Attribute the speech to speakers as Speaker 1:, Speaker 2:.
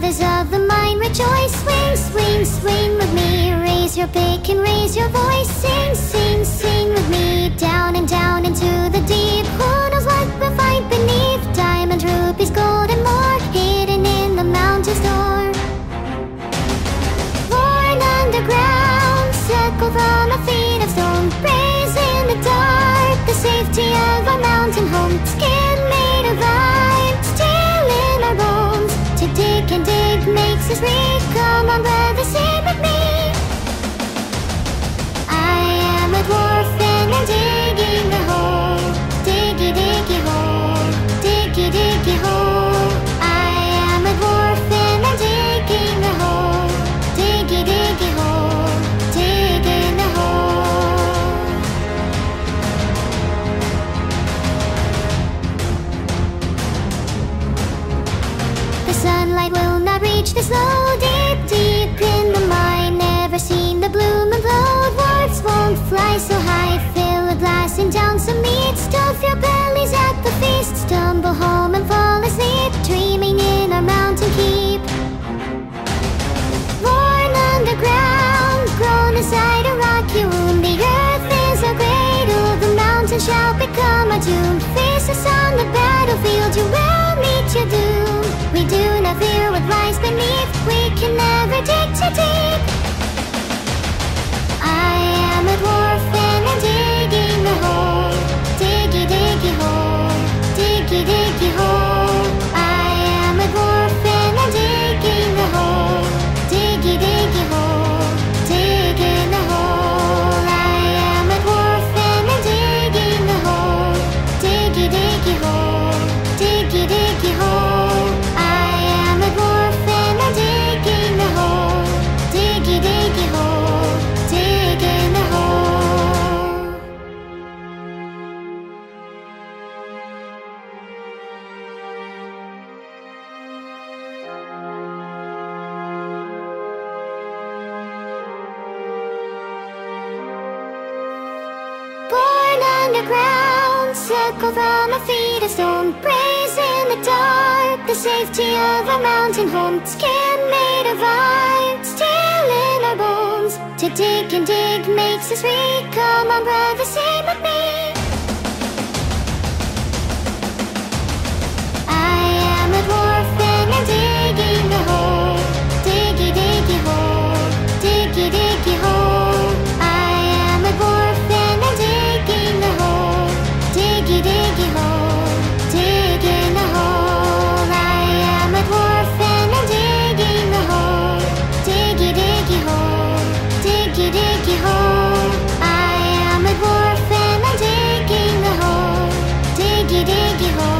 Speaker 1: Brothers of the mine, rejoice. Swing, swing, swing with me. Raise your pick and raise your voice. Sing, sing, sing with me. Down and down into the deep. Who knows what we'll find beneath? Diamond, rubies, gold and more, hidden in the mountain's door. Born underground, circle from a feet of stone. Praise in the dark, the safety of our mountain home. Skin made of iron, still in our bones. To dig and dig makes us free. Come on, brother, sing with me. I am a dwarf and I'm digging a hole. Diggy, diggy hole, diggy, diggy hole. I am a dwarf and I'm digging a hole. Diggy, diggy hole, digging a hole. The sunlight will not reach the snow. Deep, deep in the mine, never seen the bloom and blow. Dwarfs won't fly so high. Fill a glass and down some meat. Stuff your bellies at the feast. Stumble home and fall asleep, dreaming in our mountain keep. Born underground, grown inside a rocky womb. The earth is our cradle, the mountain shall become our tomb. Face us on the battlefield, you will meet your doom. We do not fear what lies beneath, we can never dig too deep. I am a dwarf and I'm digging a hole. Diggy, diggy hole, diggy, diggy hole. I am a dwarf and I'm digging a hole. Diggy, diggy hole, digging a hole. I am a dwarf and I'm digging a hole. Diggy, diggy hole, diggy, diggy hole. I am a dwarf and I'm digging a hole. Diggy, diggy hole, digging a hole. Born underground, circle from a feet of stone. Praise in the dark, the safety of our mountain home. Skin made of iron, still in our bones. To dig and dig makes us free. Come on, brother, sing with me. I am a dwarf and I'm digging a hole. Diggy, diggy hole, diggy, diggy hole. I am a dwarf and I'm digging a hole. Diggy, diggy hole, digging a hole. I am a dwarf and I'm digging a hole. Diggy, diggy hole, diggy, diggy hole. I am a dwarf and I'm digging a hole. Diggy, diggy hole.